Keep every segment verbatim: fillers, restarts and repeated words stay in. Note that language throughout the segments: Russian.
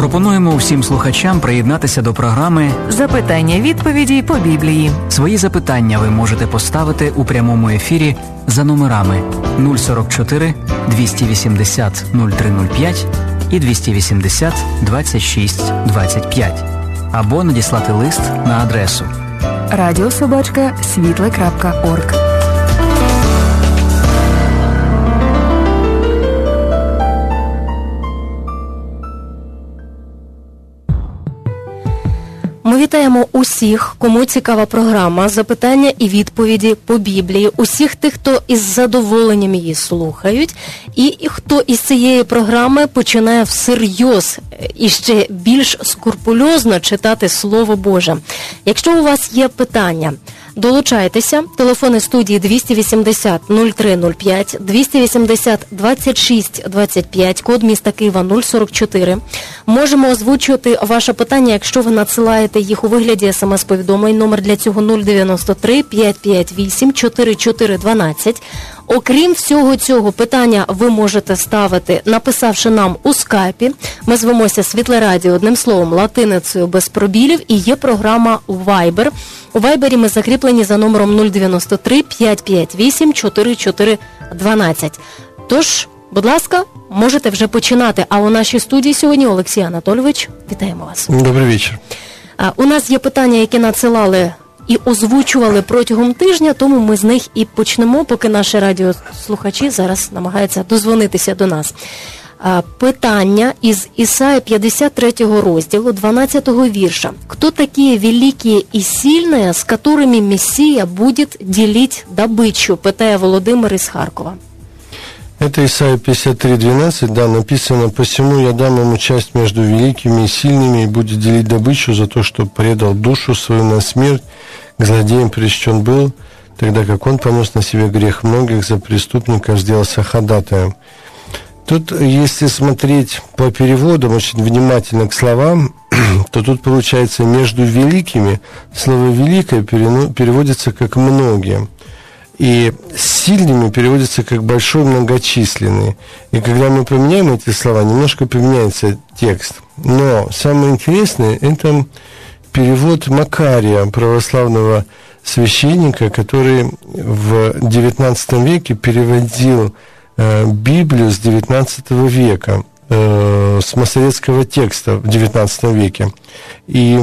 Пропонуємо всім слухачам приєднатися до програми «Запитання-відповіді по Біблії». Свої запитання ви можете поставити у прямому ефірі за номерами нуль сорок чотири двісті вісімдесят нуль три нуль п'ять і двісті вісімдесят двадцять шість двадцять п'ять або надіслати лист на адресу радіособачка світле крапка орг. Ми вітаємо усіх, кому цікава програма «Запитання і відповіді по Біблії», усіх тих, хто із задоволенням її слухають, і хто із цієї програми починає всерйоз і ще більш скрупульозно читати Слово Боже. Якщо у вас є питання, долучайтеся. Телефони студії двісті вісімдесят нуль три нуль п'ять, двісті вісімдесят двадцять шість двадцять п'ять, код міста Києва нуль сорок чотири. Можемо озвучувати ваше питання, якщо ви надсилаєте їх у вигляді смс-повідомлень. Номер для цього нуль дев'яносто три п'ять п'ять вісім чотири чотири дванадцять. Окрім всього цього, питання ви можете ставити, написавши нам у скайпі. Ми звемося Світле Радіо, одним словом, латиницею без пробілів, і є програма Viber. У Вайбері ми закріплені за номером нуль дев'яносто три п'ять п'ять вісім чотири чотири дванадцять. Тож, будь ласка, можете вже починати. А у нашій студії сьогодні Олексій Анатолійович. Вітаємо вас. Добрий вечір. У нас є питання, які надсилали і озвучували протягом тижня, тому ми з них і почнемо, поки наші радіослухачі зараз намагаються дозвонитися до нас. Питання із Ісаї п'ятдесят третього розділу, дванадцятого вірша. «Кто такие великие и сильные, с которыми Мессия будет делить добычу?» питає Володимир із Харкова. Это Исайя пятьдесят три двенадцать, да, написано: «Посему я дам ему часть между великими и сильными, и будет делить добычу за то, что предал душу свою на смерть, к злодеям причтен был, тогда как он понес на себе грех многих, за преступников сделался ходатаем». Тут, если смотреть по переводам очень внимательно к словам, то тут получается между великими, слово «великое» переводится как «многие». И сильными переводится как большой, многочисленный. И когда мы поменяем эти слова, немножко поменяется текст. Но самое интересное – это перевод Макария, православного священника, который в девятнадцатом веке переводил э, Библию с девятнадцатого века, э, с масоретского текста в девятнадцатом веке. И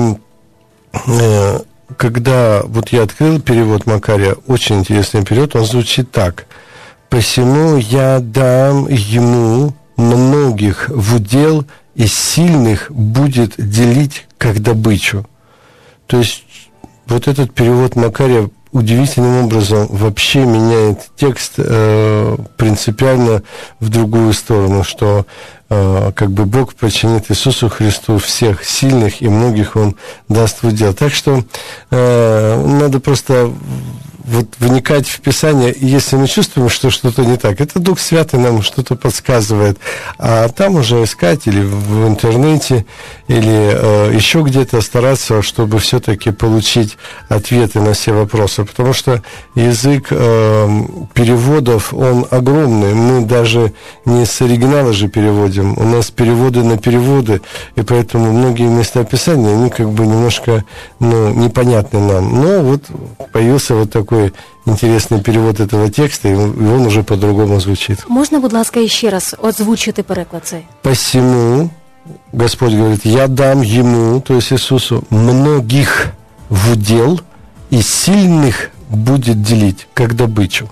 э, когда вот я открыл перевод Макария, очень интересный перевод, он звучит так: «Посему я дам ему многих в удел, и сильных будет делить как добычу». То есть вот этот перевод Макария удивительным образом вообще меняет текст э, принципиально в другую сторону, что э, как бы Бог подчинит Иисусу Христу всех сильных, и многих Он даст в удел. Так что э, надо просто вот вникать в Писание, и если мы чувствуем, что что-то не так, это Дух Святый нам что-то подсказывает, а там уже искать или в интернете, или э, еще где-то стараться, чтобы все-таки получить ответы на все вопросы, потому что язык э, переводов, он огромный, мы даже не с оригинала же переводим, у нас переводы на переводы, и поэтому многие места Писания, они как бы немножко, ну, непонятны нам, но вот появился вот такой интересный перевод этого текста, и он уже по-другому звучит. Можна, будь ласка, ще раз озвучити переклад цей? «Посему», Господь говорит, «я дам ему», то есть Иисусу, «многих в удел, и сильных будет делить, как добычу».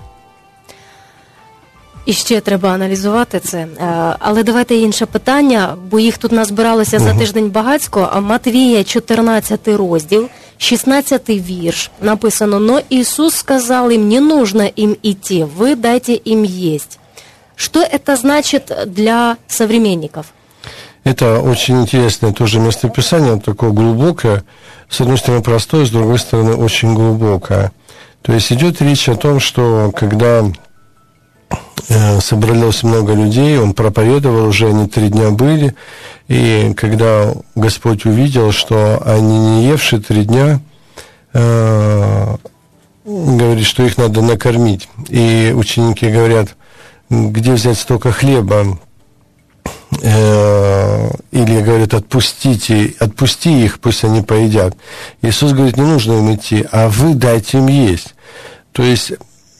І ще треба аналізувати це. Але давайте інше питання, бо їх тут назбиралося угу. за тиждень багацько. Матвія, чотирнадцятий розділ, шістнадцятий вірш, написано: «Но Иисус сказал им, не нужно им идти, вы дайте им есть». Что это значит для современников? Это очень интересное тоже местописание, такое глубокое. С одной стороны простое, с другой стороны очень глубокое. То есть идет речь о том, что когда собралось много людей, он проповедовал, уже они три дня были, и когда Господь увидел, что они не евши три дня, э, говорит, что их надо накормить. И ученики говорят: где взять столько хлеба? э, или говорят, отпустите, отпусти их, пусть они поедят. Иисус говорит, не нужно им идти, а вы дайте им есть. То есть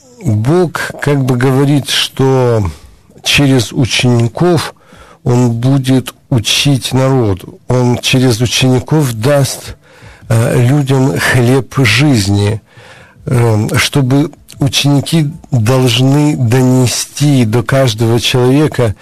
Бог как бы говорит, что через учеников Он будет учить народ, Он через учеников даст э, людям хлеб жизни, э, чтобы ученики должны донести до каждого человека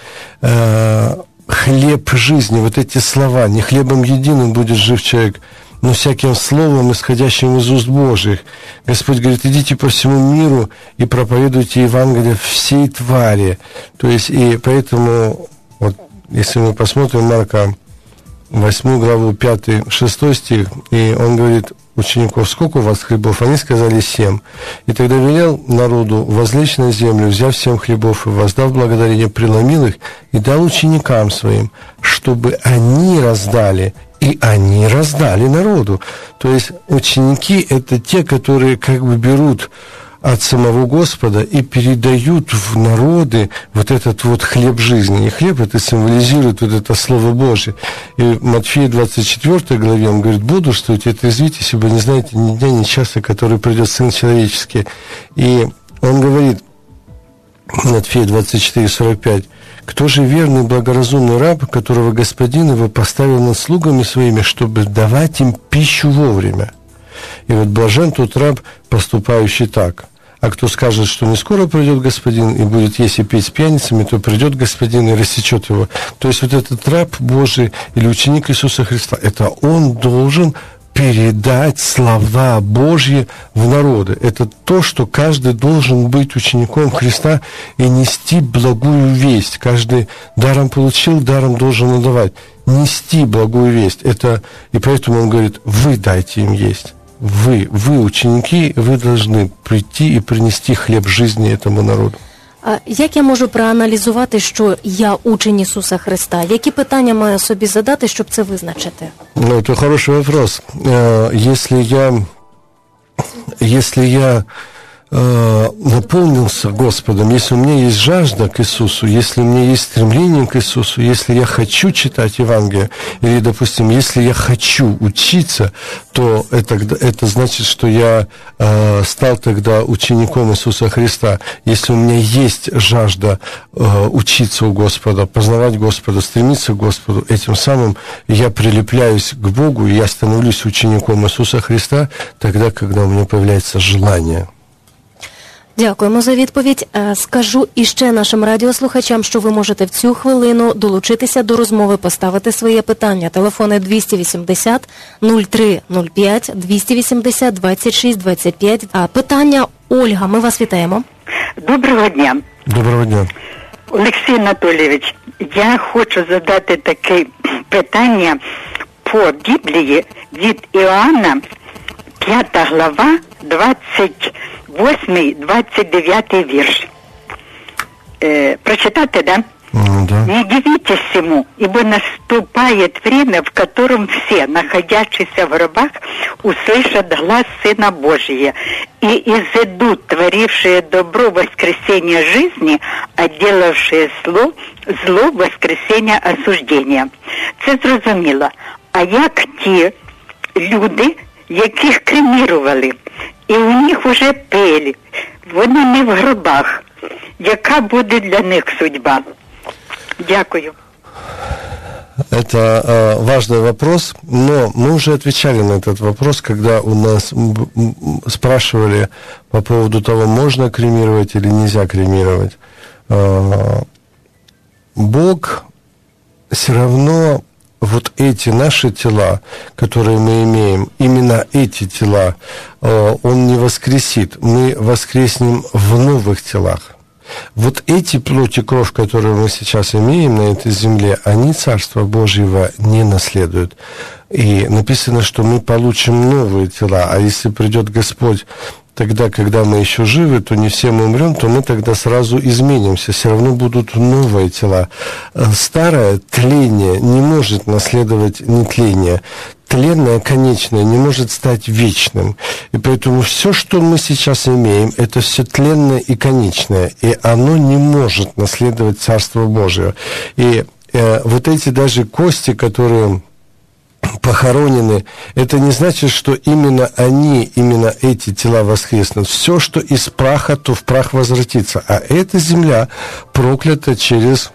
э, хлеб жизни, вот эти слова, не хлебом единым будет жив человек, но всяким словом, исходящим из уст Божьих. Господь говорит, идите по всему миру и проповедуйте Евангелие всей твари. То есть, и поэтому, вот, если мы посмотрим Марка восьмую главу, пятый, шестой стих, и он говорит учеников, сколько у вас хлебов? Они сказали семь. И тогда велел народу возлечь на землю, взяв семь хлебов и воздав благодарение, преломил их и дал ученикам своим, чтобы они раздали. И они раздали народу. То есть ученики – это те, которые как бы берут от самого Господа и передают в народы вот этот вот хлеб жизни. И хлеб это символизирует вот это Слово Божие. И в Матфея двадцать четвёртой главе он говорит, бодрствуйте и трезвитесь, ибо не знаете ни дня, ни часа, который придет Сын Человеческий. И он говорит, Матфея двадцать четыре сорок пять, кто же верный, благоразумный раб, которого господин его поставил над слугами своими, чтобы давать им пищу вовремя? И вот блажен тот раб, поступающий так. А кто скажет, что не скоро придет господин и будет есть и пить с пьяницами, то придет господин и рассечет его. То есть вот этот раб Божий или ученик Иисуса Христа, это он должен передать слова Божьи в народы. Это то, что каждый должен быть учеником Христа и нести благую весть. Каждый даром получил, даром должен отдавать. Нести благую весть. Это, и поэтому он говорит, вы дайте им есть. Вы, вы ученики, ви должны прийти і принести хліб жизни этому народу. А як я можу проаналізувати, що я учень Ісуса Христа? Які питання маю собі задати, щоб це визначити? Ну, это хороший вопрос. Если я, если я э, наполнился Господом, если у меня есть жажда к Иисусу, если у меня есть стремление к Иисусу, если я хочу читать Евангелие, или, допустим, если я хочу учиться, то это, это значит, что я э, стал тогда учеником Иисуса Христа. Если у меня есть жажда э, учиться у Господа, познавать Господа, стремиться к Господу, этим самым я прилепляюсь к Богу, и я становлюсь учеником Иисуса Христа тогда, когда у меня появляется желание. Дякуємо за відповідь. Скажу іще нашим радіослухачам, що ви можете в цю хвилину долучитися до розмови, поставити своє питання. Телефони двісті вісімдесят нуль три нуль п'ять, двісті вісімдесят двадцять шість двадцять п'ять. А питання Ольга, ми вас вітаємо. Доброго дня. Доброго дня. Олексій Анатолійович, я хочу задати таке питання по Біблії від Іоанна, п'ята глава, двадцять восьмий двадцять дев'ятий вірш. Э, прочитати, да? Mm, да? «Не дивитесь всему, ибо наступает время, в котором все, находящиеся в гробах, услышат глас Сына Божия, и изыдут творившие добро воскресения жизни, а делавшие зло, зло воскресения осуждения». Це зрозуміло. А як ті люди, яких кремірували, і у них вже пелі, вони не в гробах. Яка буде для них судьба? Дякую. Это э, важный вопрос, но мы уже отвечали на этот вопрос, когда у нас спрашивали по поводу того, можно кремировать или нельзя кремировать. Э, Бог все равно вот эти наши тела, которые мы имеем, именно эти тела, э, Он не воскресит. Мы воскреснем в новых телах. Вот эти плоть и кровь, которые мы сейчас имеем на этой земле, они Царства Божьего не наследуют. И написано, что мы получим новые тела. А если придет Господь тогда, когда мы еще живы, то не все мы умрем, то мы тогда сразу изменимся. Все равно будут новые тела. Старое тление не может наследовать нетление. Тленное, конечное, не может стать вечным. И поэтому все, что мы сейчас имеем, это все тленное и конечное. И оно не может наследовать Царство Божие. И э, вот эти даже кости, которые похоронены, это не значит, что именно они, именно эти тела воскреснут. Все, что из праха, то в прах возвратится. А эта земля проклята через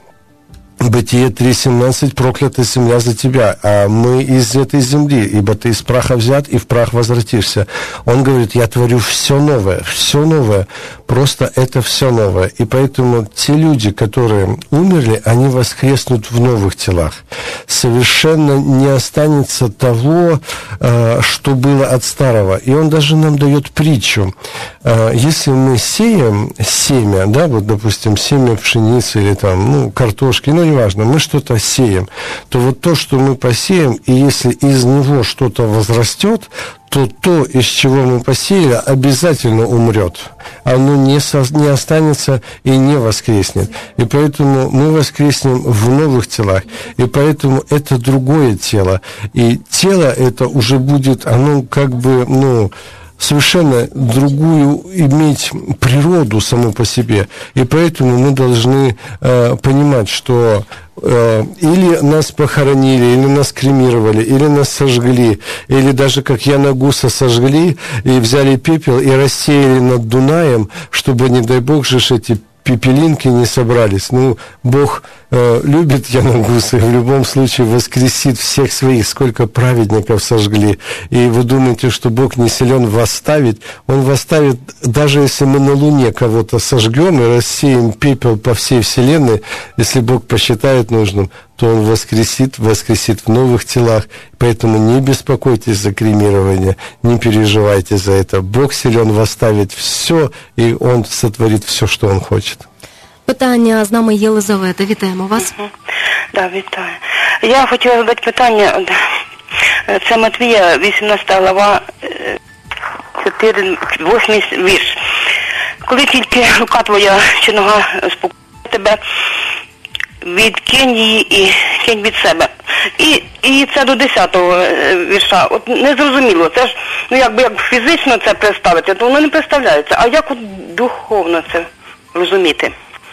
Бытие три семнадцать, проклята земля за тебя, а мы из этой земли, ибо ты из праха взят и в прах возвратишься. Он говорит, я творю все новое, все новое, просто это все новое. И поэтому те люди, которые умерли, они воскреснут в новых телах. Совершенно не останется того, что было от старого. И он даже нам дает притчу. Если мы сеем семя, да, вот, допустим, семя пшеницы или там, ну, картошки, ну, неважно, мы что-то сеем, то вот то, что мы посеем, и если из него что-то возрастет, то то, из чего мы посеяли, обязательно умрет. Оно не, со, не останется и не воскреснет. И поэтому мы воскреснем в новых телах. И поэтому это другое тело. И тело это уже будет, оно как бы, ну, совершенно другую иметь природу саму по себе. И поэтому мы должны э, понимать, что э, или нас похоронили, или нас кремировали, или нас сожгли, или даже как Яна Гуса сожгли и взяли пепел и рассеяли над Дунаем, чтобы, не дай Бог же, эти пепелинки не собрались. Ну, Бог э, любит Яна Гуса и в любом случае воскресит всех своих, сколько праведников сожгли. И вы думаете, что Бог не силен восставить? Он восставит, даже если мы на Луне кого-то сожгем и рассеем пепел по всей Вселенной, если Бог посчитает нужным, то Он воскресит, воскресит в новых телах. Поэтому не беспокойтесь за кремирование, не переживайте за это. Бог силен восставить все, и Он сотворит все, что Он хочет. Питання з нами Єлизавета. Вітаємо вас. Угу. Да, вітаю. Я хотіла задати питання. Це Матвія, вісімнадцята глава, чотири, восьмий вірш. Коли тільки рука твоя чи нога спокоїть тебе, відкинь її і кинь від себе. І, і це до десятого вірша. От не зрозуміло, це ж, ну якби як фізично це представити, то воно не представляється. А як от духовно це розуміти?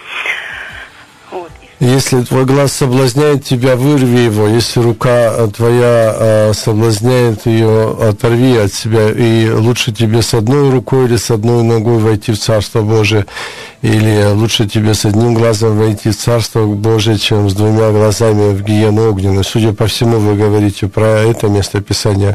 Вот. Если твой глаз соблазняет тебя, вырви его. Если рука твоя э, соблазняет ее, оторви от себя. И лучше тебе с одной рукой или с одной ногой войти в Царство Божие, или лучше тебе с одним глазом войти в Царство Божие, чем с двумя глазами в гиену огненную. Судя по всему, вы говорите про это место Писания.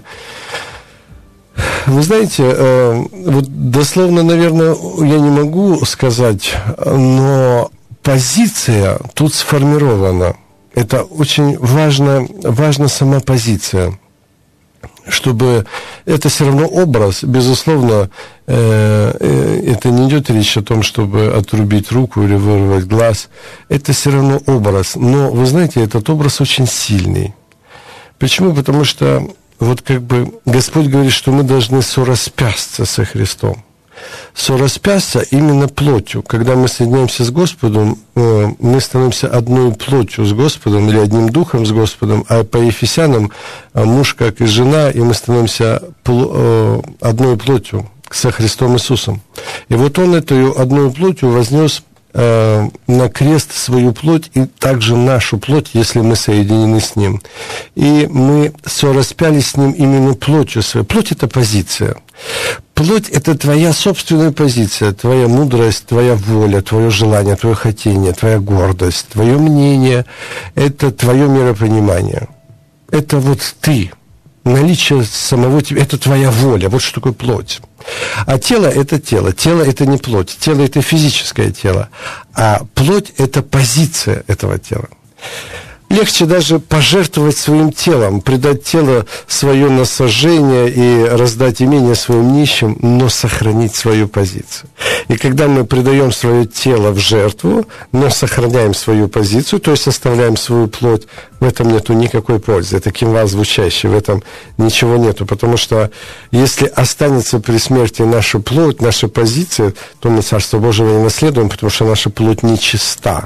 Вы знаете, э, вот дословно, наверное, я не могу сказать, но позиция тут сформирована. Это очень важно, важна сама позиция. Чтобы это все равно образ, безусловно, э, э, это не идет речь о том, чтобы отрубить руку или вырвать глаз. Это все равно образ. Но, вы знаете, этот образ очень сильный. Почему? Потому что вот как бы Господь говорит, что мы должны сораспясться со Христом. Сораспясться именно плотью. Когда мы соединяемся с Господом, мы становимся одной плотью с Господом или одним духом с Господом, а по Ефесянам муж как и жена, и мы становимся одной плотью со Христом Иисусом. И вот Он эту одной плотью вознес на крест свою плоть и также нашу плоть, если мы соединены с Ним. И мы сораспялись с Ним именно плотью своей. Плоть – это позиция. Плоть – это твоя собственная позиция, твоя мудрость, твоя воля, твое желание, твое хотение, твоя гордость, твое мнение – это твое миропонимание. Это вот ты. Наличие самого тебя – это твоя воля. Вот что такое плоть. А тело – это тело. Тело – это не плоть. Тело – это физическое тело. А плоть – это позиция этого тела. Легче даже пожертвовать своим телом, предать тело свое на сожжение и раздать имение своим нищим, но сохранить свою позицию. И когда мы предаем свое тело в жертву, но сохраняем свою позицию, то есть оставляем свою плоть, в этом нету никакой пользы. Это кимвал звучащий, в этом ничего нету. Потому что если останется при смерти наша плоть, наша позиция, то мы Царство Божие не наследуем, потому что наша плоть нечиста.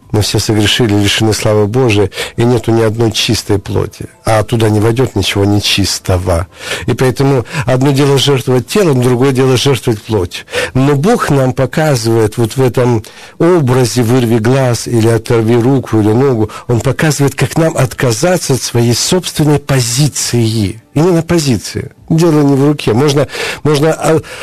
Мы все согрешили, лишены славы Божией, и нету ни одной чистой плоти. А туда не войдет ничего нечистого. И поэтому одно дело жертвовать телом, другое дело жертвовать плотью. Но Бог нам показывает вот в этом образе «вырви глаз» или «оторви руку» или ногу, Он показывает, как нам отказаться от своей собственной позиции. Именно позиции. Дело не в руке. Можно, можно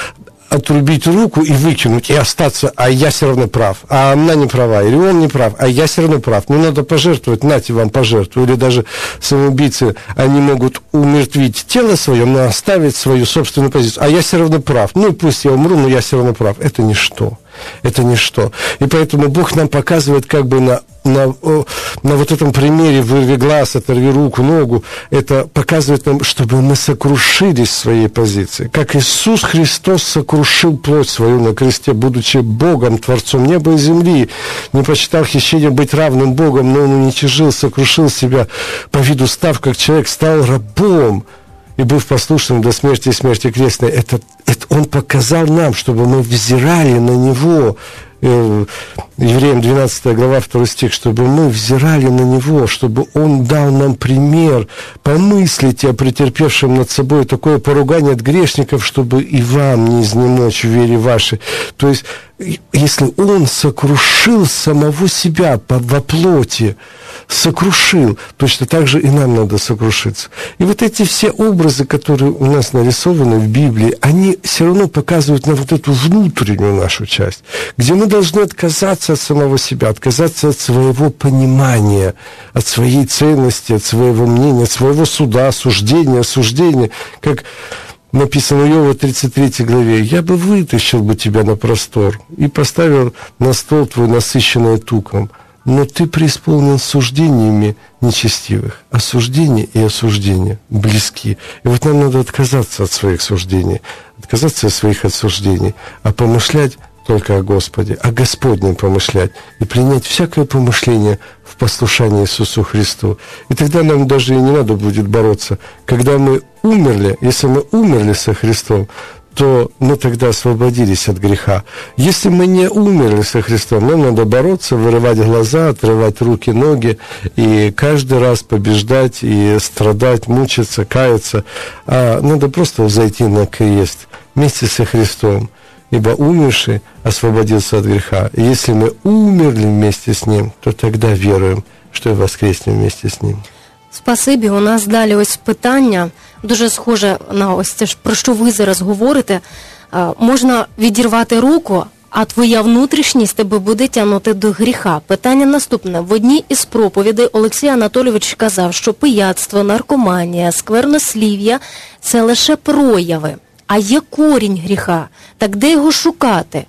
отрубить руку и выкинуть, и остаться, а я все равно прав, а она не права, или он не прав, а я все равно прав. Не надо пожертвовать, нате вам пожертвую. Или даже самоубийцы, они могут умертвить тело свое, но оставить свою собственную позицию. А я все равно прав. Ну, пусть я умру, но я все равно прав. Это ничто. Это ничто. И поэтому Бог нам показывает как бы на, на, на вот этом примере «вырви глаз, оторви руку, ногу», это показывает нам, чтобы мы сокрушились в своей позиции. Как Иисус Христос сокрушил плоть свою на кресте, будучи Богом, Творцом неба и земли, не почитал хищением быть равным Богом, но Он уничижил, сокрушил себя, по виду став, как человек, стал рабом, и был послушным до смерти и смерти крестной. Это, это Он показал нам, чтобы мы взирали на Него. Э, Евреям двенадцатая глава, второй стих, чтобы мы взирали на Него, чтобы Он дал нам пример. Помыслите о претерпевшем над собой такое поругание от грешников, чтобы и вам не изнемочь в вере вашей. То есть, если Он сокрушил самого себя во плоти, сокрушил, точно так же и нам надо сокрушиться. И вот эти все образы, которые у нас нарисованы в Библии, они все равно показывают нам вот эту внутреннюю нашу часть, где мы должны отказаться от самого себя, отказаться от своего понимания, от своей ценности, от своего мнения, от своего суда, суждения, осуждения, как написано в Иова тридцать третьей главе: «Я бы вытащил бы тебя на простор и поставил на стол твой, насыщенный туком, но ты преисполнен суждениями нечестивых». Осуждение и осуждение близки. И вот нам надо отказаться от своих суждений, отказаться от своих осуждений, а помышлять только о Господе, о Господнем помышлять и принять всякое помышление в послушании Иисусу Христу. И тогда нам даже и не надо будет бороться. Когда мы умерли, если мы умерли со Христом, то мы тогда освободились от греха. Если мы не умерли со Христом, нам надо бороться, вырывать глаза, отрывать руки, ноги, и каждый раз побеждать, и страдать, мучиться, каяться. А надо просто взойти на крест вместе со Христом, ибо умерший освободился от греха. И если мы умерли вместе с Ним, то тогда веруем, що і воскреснем вместе з Ним. Спасибі. У нас далі ось питання, дуже схоже на ось це ж, про що ви зараз говорите. А, можна відірвати руку, а твоя внутрішність тебе буде тягнути до гріха. Питання наступне. В одній із проповідей Олексій Анатолійович казав, що пияцтво, наркоманія, сквернослів'я – це лише прояви. А є корінь гріха. Так де його шукати?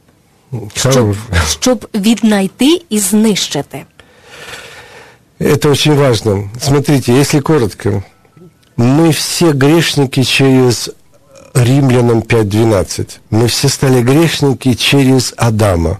Щоб, щоб віднайти і знищити. Это очень важно. Смотрите, если коротко, мы все грешники через Римлянам пять двенадцать. Мы все стали грешники через Адама.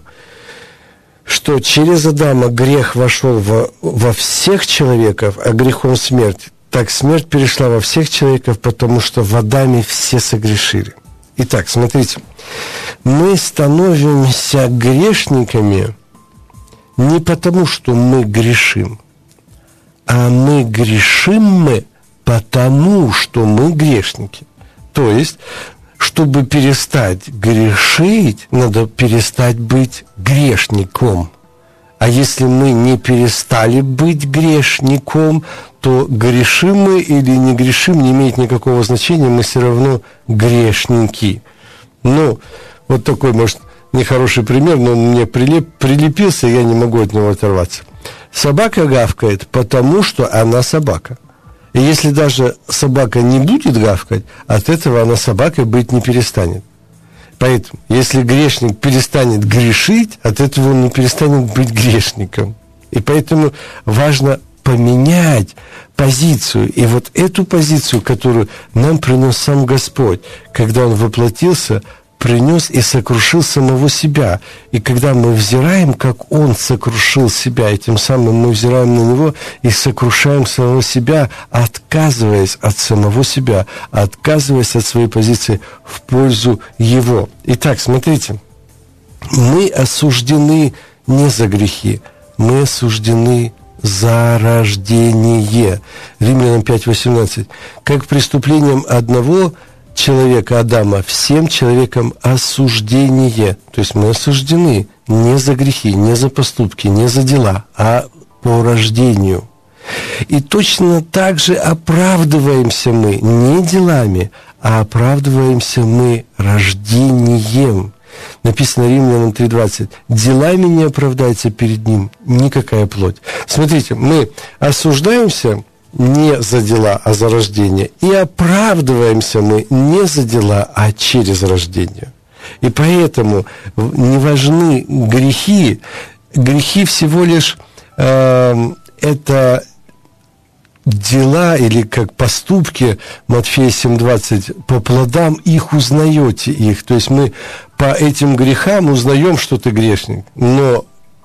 Что через Адама грех вошел во, во всех человеков, а грехом смерть. Так смерть перешла во всех человеков, потому что в Адаме все согрешили. Итак, смотрите, мы становимся грешниками не потому, что мы грешим, а мы грешим мы потому, что мы грешники. То есть, чтобы перестать грешить, надо перестать быть грешником. А если мы не перестали быть грешником, то грешим мы или не грешим, не имеет никакого значения, мы все равно грешники. Ну, вот такой, может, нехороший пример, но он мне прилеп, прилепился, и я не могу от него оторваться. Собака гавкает, потому что она собака. И если даже собака не будет гавкать, от этого она собакой быть не перестанет. Поэтому, если грешник перестанет грешить, от этого он не перестанет быть грешником. И поэтому важно поменять позицию. И вот эту позицию, которую нам принес сам Господь, когда Он воплотился, принес и сокрушил самого себя. И когда мы взираем, как Он сокрушил себя, и тем самым мы взираем на Него и сокрушаем самого себя, отказываясь от самого себя, отказываясь от своей позиции в пользу Его. Итак, смотрите, мы осуждены не за грехи, мы осуждены за рождение. Римлянам пять восемнадцать. Как преступлением одного человека, Адама, всем человекам осуждение. То есть мы осуждены не за грехи, не за поступки, не за дела, а по рождению. И точно так же оправдываемся мы не делами, а оправдываемся мы рождением. Написано Римлянам три двадцать. Делами не оправдается перед ним никакая плоть. Смотрите, мы осуждаемся не за дела, а за рождение. И оправдываемся мы не за дела, а через рождение. И поэтому не важны грехи. Грехи всего лишь э, это дела или как поступки, Матфея семь двадцать, по плодам их узнаете их. То есть мы по этим грехам узнаем, что ты грешник. Но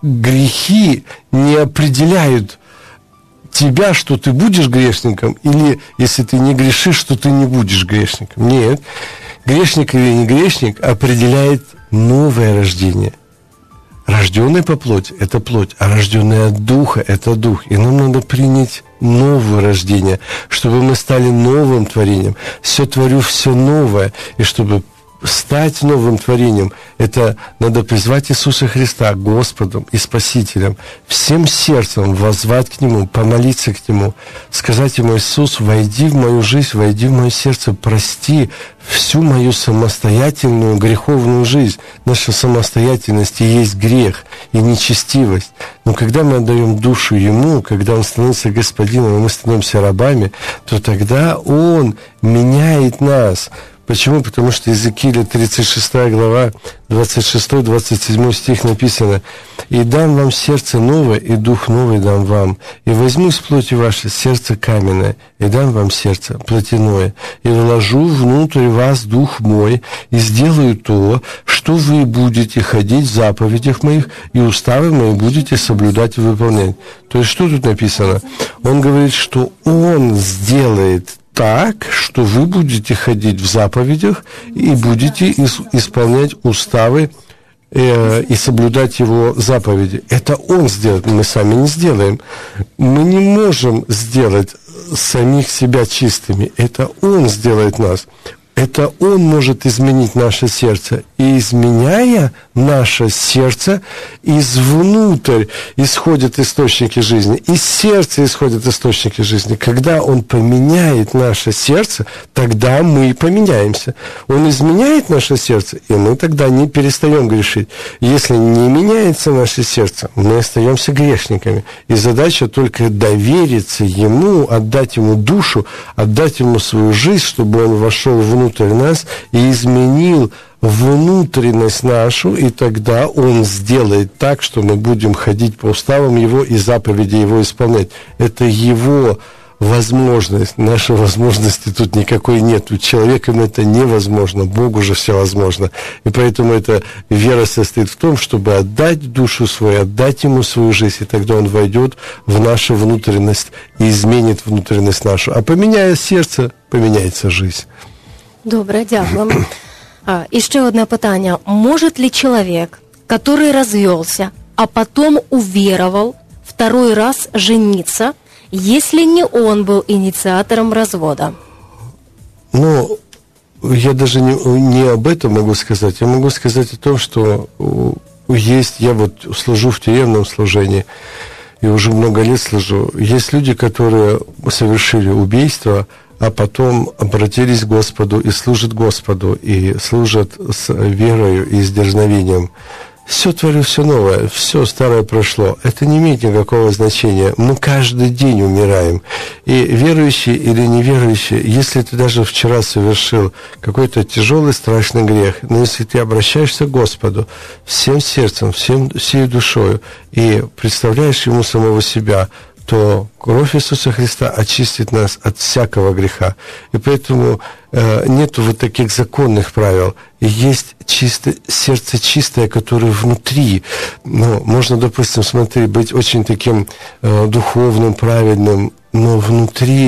грехи не определяют тебя, что ты будешь грешником, или если ты не грешишь, что ты не будешь грешником. Нет. Грешник или не грешник определяет новое рождение. Рожденный по плоти – это плоть, а рожденный от Духа – это Дух. И нам надо принять новое рождение, чтобы мы стали новым творением. Все творю, все новое. И чтобы стать новым творением, это надо призвать Иисуса Христа Господом и Спасителем, всем сердцем воззвать к Нему, помолиться к Нему, сказать Ему: Иисус, войди в мою жизнь, войди в мое сердце, прости всю мою самостоятельную греховную жизнь. Наша самостоятельность и есть грех, и нечестивость. Но когда мы отдаем душу Ему, когда Он становится Господином, и мы становимся рабами, то тогда Он меняет нас. Почему? Потому что Иезекииля тридцать шестая глава, двадцать шестой двадцать седьмой стих написано: «И дам вам сердце новое, и дух новый дам вам, и возьму из плоти вашей сердце каменное, и дам вам сердце плотяное, и вложу внутрь вас дух мой, и сделаю то, что вы будете ходить в заповедях моих, и уставы мои будете соблюдать и выполнять». То есть, что тут написано? Он говорит, что Он сделает так, что вы будете ходить в заповедях и будете исполнять уставы э, и соблюдать Его заповеди. Это Он сделает, мы сами не сделаем. Мы не можем сделать самих себя чистыми. Это Он сделает нас. Это Он может изменить наше сердце. И изменяя наше сердце, извнутрь исходят источники жизни. Из сердца исходят источники жизни. Когда Он поменяет наше сердце, тогда мы поменяемся. Он изменяет наше сердце, и мы тогда не перестаем грешить. Если не меняется наше сердце, мы остаемся грешниками. И задача только довериться Ему, отдать Ему душу, отдать Ему свою жизнь, чтобы Он вошел внутрь внутрь нас и изменил внутренность нашу, и тогда Он сделает так, что мы будем ходить по уставам Его и заповеди Его исполнять. Это Его возможность. Нашей возможности тут никакой нет. У человека это невозможно. Богу же все возможно. И поэтому эта вера состоит в том, чтобы отдать душу свою, отдать Ему свою жизнь, и тогда Он войдет в нашу внутренность и изменит внутренность нашу. А поменяя сердце, поменяется жизнь. Добре, дякую. А, и еще одно питание. Может ли человек, который развелся, а потом уверовал, второй раз жениться, если не он был инициатором развода? Ну, я даже не, не об этом могу сказать. Я могу сказать о том, что есть, я вот служу в тюремном служении, и уже много лет служу. Есть люди, которые совершили убийство, а потом обратились к Господу и служат Господу, и служат с верою и с дерзновением. Все творю, все новое, все старое прошло. Это не имеет никакого значения. Мы каждый день умираем. И верующий или неверующий, если ты даже вчера совершил какой-то тяжелый, страшный грех, но если ты обращаешься к Господу всем сердцем, всем, всей душою и представляешь Ему самого себя, то кровь Иисуса Христа очистит нас от всякого греха. И поэтому э, нету вот таких законных правил. И есть чисто, сердце чистое, которое внутри. Ну, можно, допустим, смотри, быть очень таким э, духовным, праведным, но внутри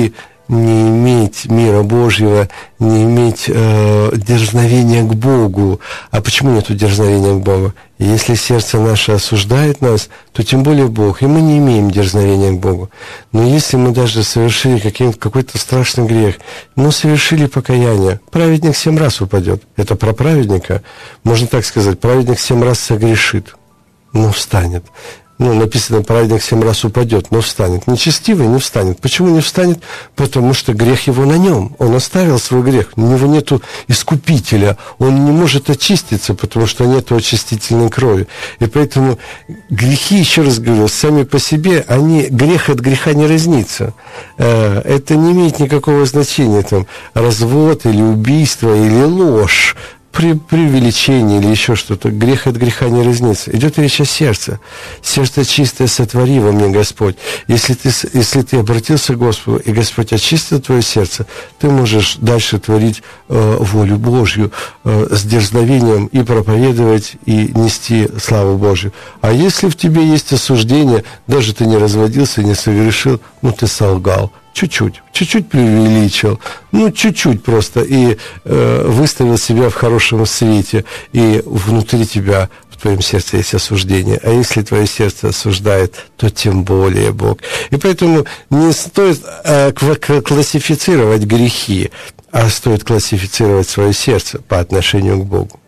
не иметь мира Божьего, не иметь э, дерзновения к Богу. А почему нету дерзновения к Богу? Если сердце наше осуждает нас, то тем более Бог, и мы не имеем дерзновения к Богу. Но если мы даже совершили какой-то страшный грех, но совершили покаяние, праведник семь раз упадет. Это про праведника. Можно так сказать, праведник семь раз согрешит, но встанет. Ну, написано, праведник семь раз упадет, но встанет. Нечестивый не встанет. Почему не встанет? Потому что грех его на нем. Он оставил свой грех. У него нету искупителя. Он не может очиститься, потому что нету очистительной крови. И поэтому грехи, еще раз говорю, сами по себе, они, грех от греха не разнится. Это не имеет никакого значения. Там, развод или убийство или ложь. При преувеличении или еще что-то, грех от греха не разнится. Идет речь о сердце. Сердце чистое сотвори во мне, Господь. Если ты, если ты обратился к Господу, и Господь очистил твое сердце, ты можешь дальше творить э, волю Божью э, с дерзновением и проповедовать, и нести славу Божью. А если в тебе есть осуждение, даже ты не разводился, не согрешил, ну ты солгал. Чуть-чуть, чуть-чуть преувеличил, ну, чуть-чуть просто, и э, выставил себя в хорошем свете, и внутри тебя, в твоем сердце есть осуждение. А если твое сердце осуждает, то тем более Бог. И поэтому не стоит э, классифицировать грехи, а стоит классифицировать свое сердце по отношению к Богу.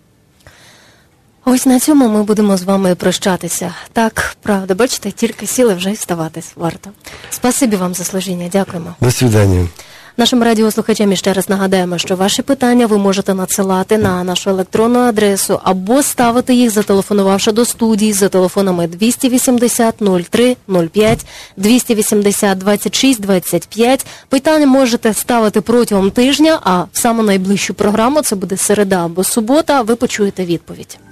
Ось на цьому ми будемо з вами прощатися. Так, правда, бачите, тільки сіли, вже й вставати варто. Спасибі вам за служіння, дякуємо. До свидання. Нашим радіослухачам ще раз нагадаємо, що ваші питання ви можете надсилати на нашу електронну адресу або ставити їх, зателефонувавши до студії за телефонами двісті вісімдесят нуль три нуль п'ять, двісті вісімдесят двадцять шість двадцять п'ять. Питання можете ставити протягом тижня, а в саму найближчу програму, це буде середа або субота, ви почуєте відповідь.